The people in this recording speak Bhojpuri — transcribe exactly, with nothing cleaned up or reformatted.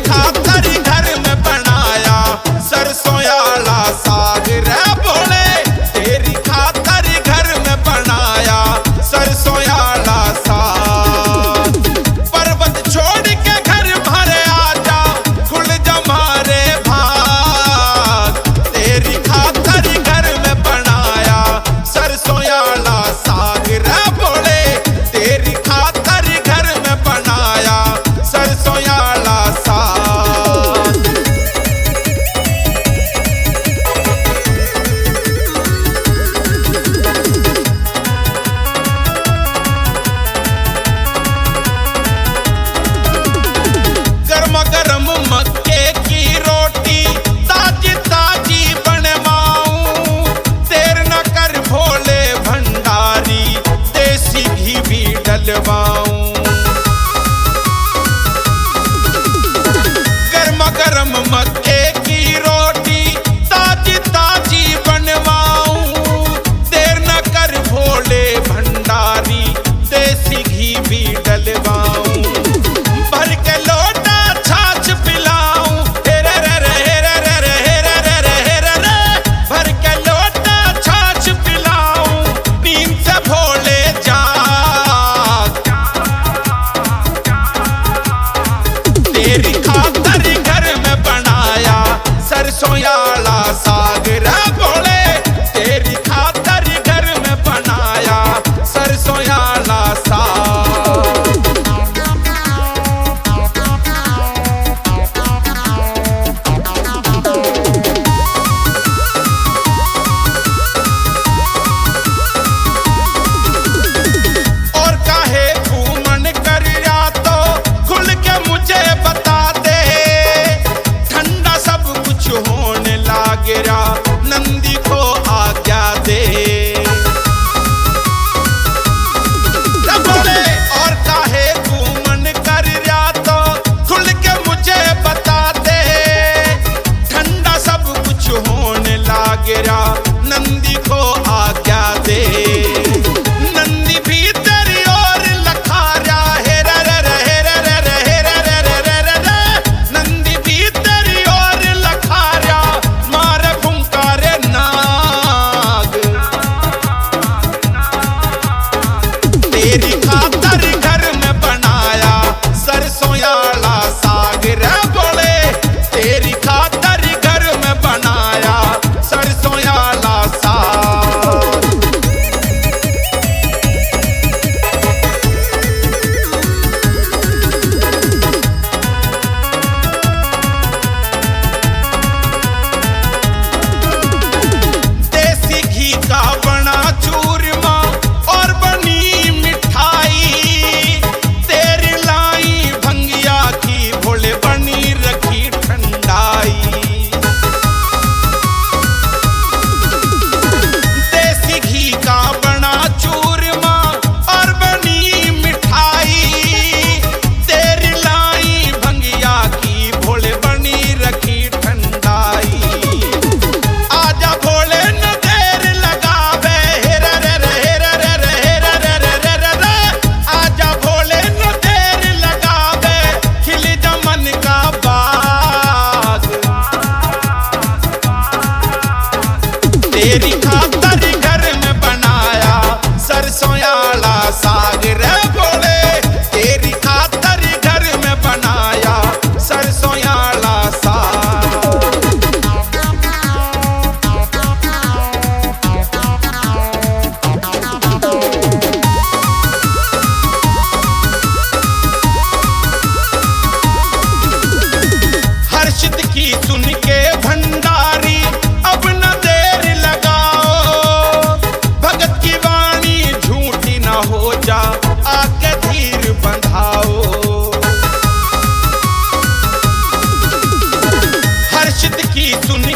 खातर घर में बनाया सरसों आला साग रे भोले, तेरी खातर घर में बनाया सरसों आला साग। पर्वत छोड़ के घर भरे आजा, खुल जा मारे भाग, तेरी खातर घर में बनाया सरसों आला साग रे भोले, तेरी खातर घर में बनाया सरसों आला साग। गर्मा गर्म मक्के की रोटी ताजी ताजी बनवाऊं, देर न कर भोले भंडारी देसी घी भी डलवाऊं। गर्मा गर्म मक्के की रोटी ताजी ताजी बनवाऊं, देर न कर भोले भंडारी देसी घी भी डलवाऊं। भर के लोटा छाछ पिलाऊं, हे रे रे रे हे रे रे रे हे रे रे रे हे रे रे, भर के लोटा छाछ पिलाऊं, नींद से भोले जाग, तेरी खातर घर में बनाया सरसों आला साग रे भोले, तेरी खातर घर में बनाया सरसों आला साग। और काहे घूमन करिया तो खुल के मुझे बता दे, ठंडा सब कुछ होने लागेरा नंदी को आज्ञा दे। रे भोले और काहे घूमन करिया तो खुल के मुझे बता दे, ठंडा सब कुछ होने लागेरा नंदी को आज्ञा दे। नंदी भी तेरी ओर लखारा, हे रे रे रे हे रे रे रे हे रे रे रे रे रे रे, नंदी भी तेरी ओर लखारा, मारे फुंकारे नाग, तेरी खातर घर में बनाया सरसों आला साग रे भोले, तेरी खातर घर में बनाया सरसों आला साग। देसी घी का बना चूरमा और बनी मिठाई, तेरी लाई भंगिया की भोले बनी रखी ठंडाई। देसी घी का बना चूरमा और बनी मिठाई, तेरी लाई भंगिया की भोले बनी रखी ठंडाई। आजा भोले न देर लगावे, हे रे रे रे हे रे रे रे हे रे रे रे रे रे रे, आजा भोले न देर लगावे, खिल जा मन का बाग, तेरी खातर घर में बनाया सरसों आला साग रे भोले, तेरी खातर घर में बनाया सरसों आला साग। हर्षित की सुन के भंडारी अब न देर लगाओ, भगत की वाणी झूठी न हो जा, आके धीर बंधाओ। हर्षित की सुन